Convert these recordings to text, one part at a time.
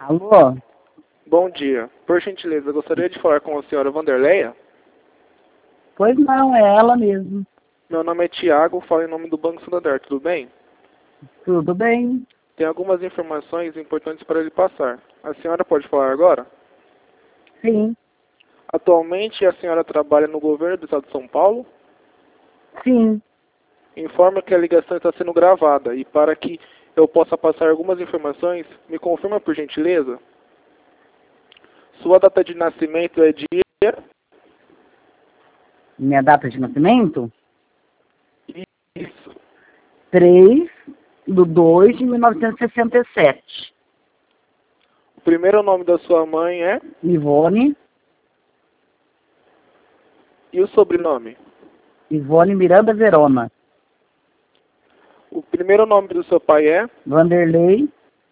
Alô? Bom dia. Por gentileza, gostaria de falar com a senhora Vanderleia? Pois não, é ela mesmo. Meu nome é Tiago, falo em nome do Banco Santander, tudo bem? Tudo bem? Tem algumas informações importantes para lhe passar. A senhora pode falar agora? Sim. Atualmente, a senhora trabalha no governo do estado de São Paulo? Sim. Informa que a ligação está sendo gravada e para que eu possa passar algumas informações, me confirma por gentileza? Sua data de nascimento é dia... Minha data de nascimento? Isso. 3/2/1967. O primeiro nome da sua mãe é? Ivone. E o sobrenome? Ivone Miranda Verona. O primeiro nome do seu pai é? Vanderlei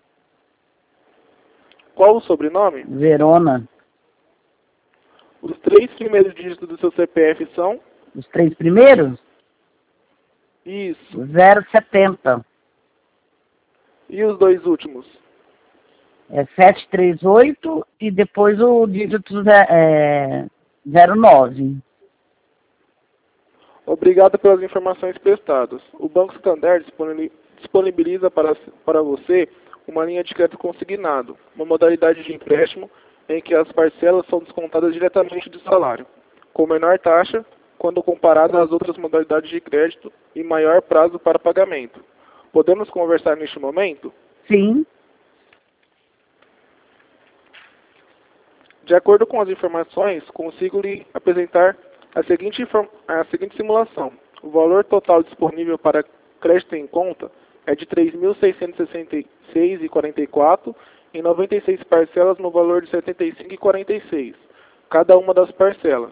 Qual o sobrenome? Verona. Os 3 primeiros dígitos do seu CPF são? Os 3 primeiros? Isso. 070. E os 2 últimos? É 738 e depois o dígito 09. Obrigado pelas informações prestadas. O Banco Santander disponibiliza para você uma linha de crédito consignado, uma modalidade de empréstimo em que as parcelas são descontadas diretamente do salário, com menor taxa quando comparada às outras modalidades de crédito e maior prazo para pagamento. Podemos conversar neste momento? Sim. De acordo com as informações, consigo lhe apresentar a seguinte simulação. O valor total disponível para crédito em conta é de R$ 3.666,44 em 96 parcelas no valor de R$ 75,46, cada uma das parcelas.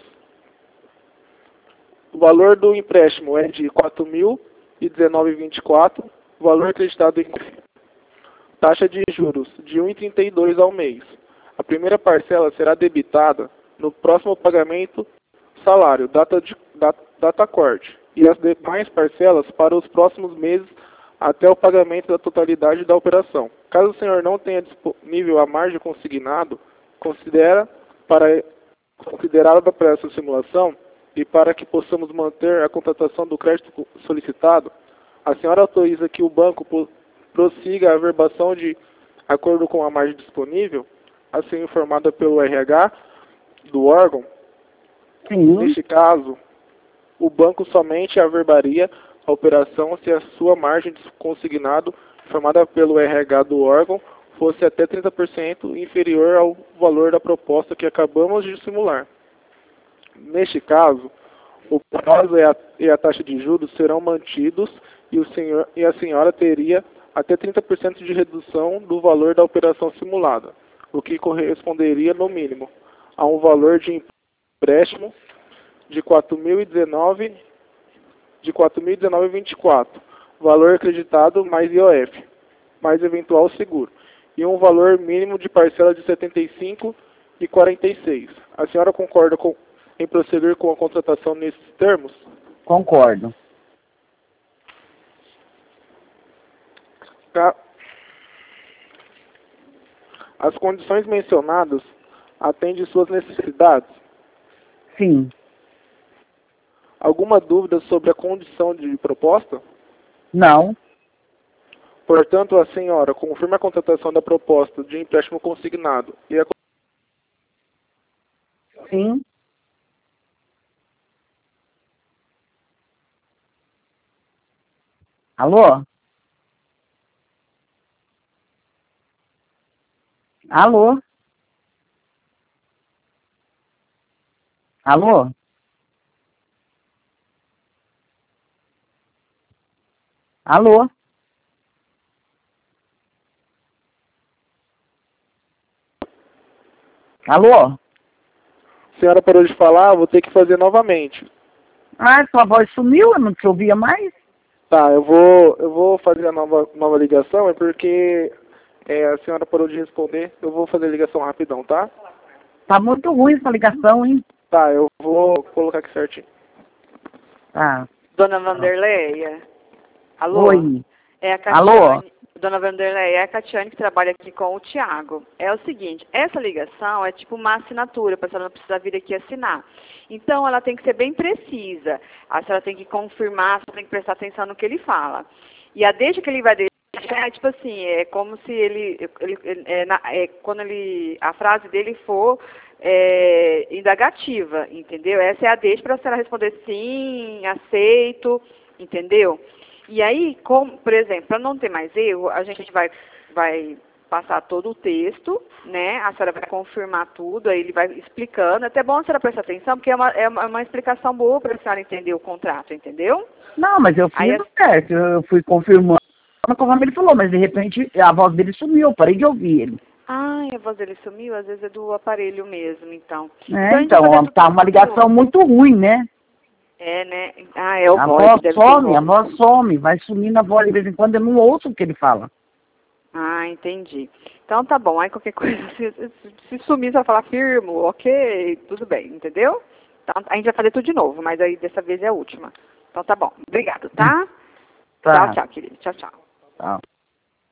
O valor do empréstimo é de R$ 4.019,24, valor acreditado em taxa de juros de 1,32 ao mês. A primeira parcela será debitada no próximo pagamento salário, data corte, e as demais parcelas para os próximos meses até o pagamento da totalidade da operação. Caso o senhor não tenha disponível a margem consignado, considerada para essa simulação e para que possamos manter a contratação do crédito solicitado, a senhora autoriza que o banco prossiga a averbação de acordo com a margem disponível, assim informada pelo RH do órgão? Sim. Neste caso, o banco somente averbaria a operação se a sua margem de consignado, informada pelo RH do órgão, fosse até 30% inferior ao valor da proposta que acabamos de simular. Neste caso, o prazo e a taxa de juros serão mantidos e a senhora teria até 30% de redução do valor da operação simulada, o que corresponderia, no mínimo, a um valor de empréstimo de R$ 4.019,24, valor acreditado mais IOF, mais eventual seguro, e um valor mínimo de parcela de R$ 75,46. A senhora concorda em proceder com a contratação nesses termos? Concordo. As condições mencionadas atendem suas necessidades? Sim. Alguma dúvida sobre a condição de proposta? Não. Portanto, a senhora confirma a contratação da proposta de empréstimo consignado e a... Sim. Alô? Alô? Alô? Alô? Alô? A senhora parou de falar, vou ter que fazer novamente. Ah, sua voz sumiu, eu não te ouvia mais. Tá, eu vou fazer a nova ligação, é porque a senhora parou de responder. Eu vou fazer a ligação rapidão, tá? Tá muito ruim essa ligação, hein? Tá, eu vou colocar aqui certinho. Tá. Dona Vanderleia? Alô? Oi. É a Cassiane. Alô? Dona Vanderlei, é a Catiane que trabalha aqui com o Tiago. É o seguinte, essa ligação é tipo uma assinatura, a pessoa não precisa vir aqui assinar. Então, ela tem que ser bem precisa. A senhora tem que confirmar, a senhora tem que prestar atenção no que ele fala. E a deixa que ele vai deixar é tipo assim, é como se quando a frase dele for indagativa, entendeu? Essa é a deixa para a senhora responder sim, aceito, entendeu? E aí, por exemplo, para não ter mais erro, a gente vai passar todo o texto, né? A senhora vai confirmar tudo, aí ele vai explicando. É até bom a senhora prestar atenção, porque é uma explicação boa para a senhora entender o contrato, entendeu? Não, mas eu fiz certo, eu fui confirmando conforme ele falou, mas de repente a voz dele sumiu, eu parei de ouvir ele. Ah, a voz dele sumiu? Às vezes é do aparelho mesmo, então. Então tá uma ligação muito ruim, né? É, né? Ah, é o a voz. A voz some, vai sumindo a voz de vez em quando, eu não ouço o que ele fala. Ah, entendi. Então tá bom, aí qualquer coisa, se sumir, você vai falar firmo, ok, tudo bem, entendeu? Então, a gente vai fazer tudo de novo, mas aí dessa vez é a última. Então tá bom, obrigado, tá? Tá. Tchau, tchau, querido. Tchau, tchau. Tá.